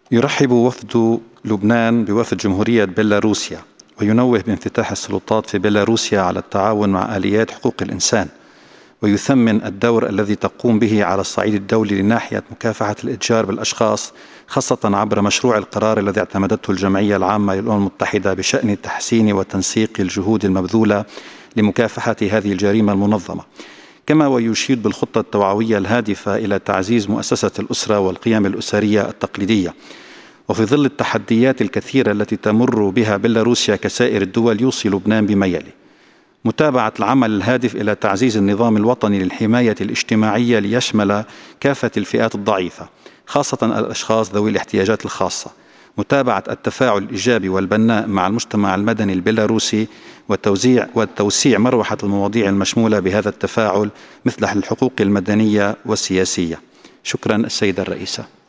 يرحب وفد لبنان بوفد جمهورية بيلاروسيا، وينوه بانفتاح السلطات في بيلاروسيا على التعاون مع آليات حقوق الإنسان، ويثمن الدور الذي تقوم به على الصعيد الدولي لناحية مكافحة الإتجار بالأشخاص، خاصة عبر مشروع القرار الذي اعتمدته الجمعية العامة للأمم المتحدة بشأن تحسين وتنسيق الجهود المبذولة لمكافحة هذه الجريمة المنظمة. كما ويشيد بالخطة التوعوية الهادفة إلى تعزيز مؤسسة الأسرة والقيم الأسرية التقليدية. وفي ظل التحديات الكثيرة التي تمر بها بيلاروسيا كسائر الدول، يوصي لبنان بما يلي: متابعة العمل الهادف إلى تعزيز النظام الوطني للحماية الاجتماعية ليشمل كافة الفئات الضعيفة، خاصة الأشخاص ذوي الاحتياجات الخاصة. متابعة التفاعل الإيجابي والبناء مع المجتمع المدني البيلاروسي، وتوسيع مروحة المواضيع المشمولة بهذا التفاعل مثل الحقوق المدنية والسياسية. شكرا السيدة الرئيسة.